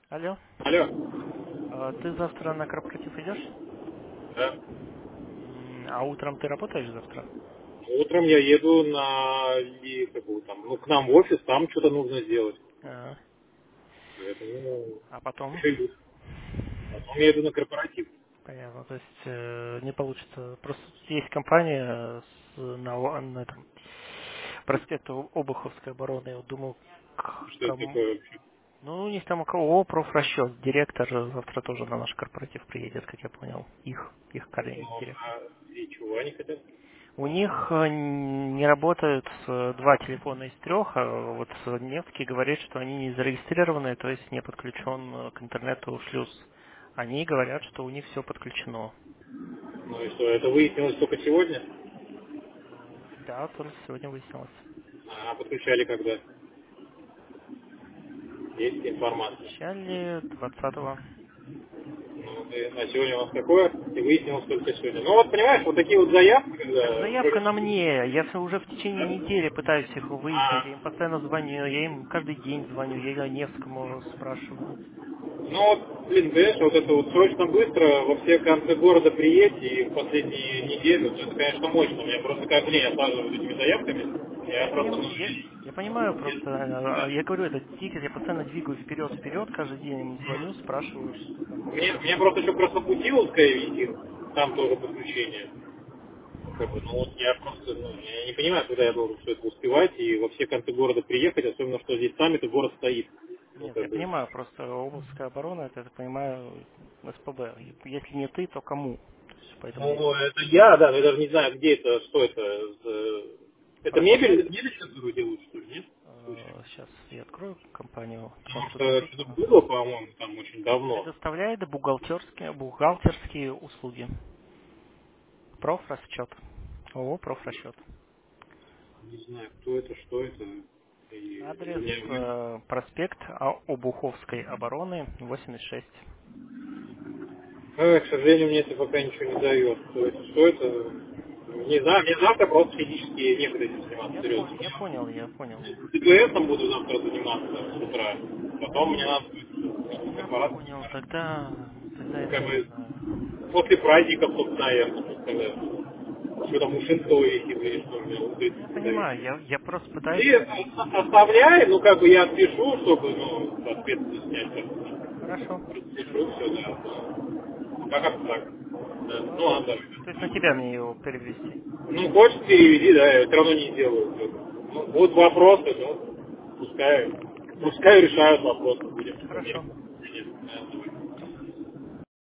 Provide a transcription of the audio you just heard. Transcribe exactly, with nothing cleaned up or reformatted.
Алло, Алло. а ты завтра на корпоратив идешь? Да. М, А утром ты работаешь завтра? Утром я еду на ли- как его там, ну, к нам в офис, там что-то нужно сделать. А, Поэтому ну, а потом? решили. Потом я еду на корпоратив. Понятно, то есть э, не получится. Просто тут есть компания с, на, о- на этом проспекту Обуховской обороны. Я вот думал, к Что это кому... такое вообще? Ну, у них там у кого профрасчет. Директор завтра тоже на наш корпоратив приедет, как я понял. Их, их корень Ну, директор. а и чего они хотят? У них э, не работают э, два телефона из трех, а вот Невский говорит, что они не зарегистрированы, то есть не подключен э, к интернету шлюз. Они говорят, что у них все подключено. Ну и что, это выяснилось только сегодня? Ну, да, только сегодня выяснилось. А подключали когда? Есть информация. Подключали двадцатого. Ну, и- а сегодня у нас какое? И выяснилось только сегодня. Ну вот понимаешь, вот такие вот заявки, Так когда заявка на вроде... мне. Я всё уже в Да? течение недели пытаюсь их выяснить. А, Я им постоянно звоню, я им каждый день звоню, я и Невскому спрашиваю. ну вот, блин, конечно, вот это вот срочно быстро во все концы города приедь и в последние недели, ну, это, конечно, мощно. Меня просто каждый день осаживают этими заявками. Я Я просто, ну, понимаю, я, я понимаю просто, да. э, я говорю, это тикет, я постоянно двигаю вперед-вперед, каждый день им звоню, спрашиваю, что там. Мне, мне просто еще просто Путиловская висит, там тоже подключение. Как бы, ну вот я просто, ну, я не понимаю, когда я должен все это успевать и во все концы города приехать, особенно что здесь саммит и город стоит. Ну, Нет, как я бы, понимаю, просто областская оборона, это, я так понимаю, СПБ. Если не ты, то кому? То есть, поэтому ну, это я, да, но я даже не знаю, где это, что это. э, Это мебель, проспект, это мебель, которую делают, что ли, нет? Слушай. сейчас я открою компанию, Потому просто что смотрю, что-то было, по-моему, там очень давно. предоставляет бухгалтерские, бухгалтерские услуги. Профрасчет. ООО профрасчет. Не знаю, кто это, что это. И у Адрес меня, у меня- э, проспект А- Обуховской обороны, восемьдесят шесть. Ой, к сожалению, мне это пока ничего не дает. Кто это, что это. Не знаю, мне завтра просто физически некогда этим заниматься, Я, по- серьезно. я понял, я понял. ДПСом буду завтра заниматься с утра. Потом мне надо будет Я корпорацию понял, снимать. тогда, тогда я Как даже не бы знаю. после праздников, собственно, наверное, когда что там Мушинского висит или что у меня вот Ну, я стоит. понимаю, я, я просто пытаюсь... И оставляй, ну как бы я отпишу, чтобы, ну, соответственно, снять как-то. Хорошо, Отпишу, хорошо. все, да. Ну, как это так? Да. Ну, Ну ладно. ладно. То есть на тебя мне его перевести. Ну, хочешь, переведи, да, я все равно не сделаю. Ну, будут вопросы, ну, пускай, пускай решают вопросы, будем Хорошо. смотреть. Нет, да, давай.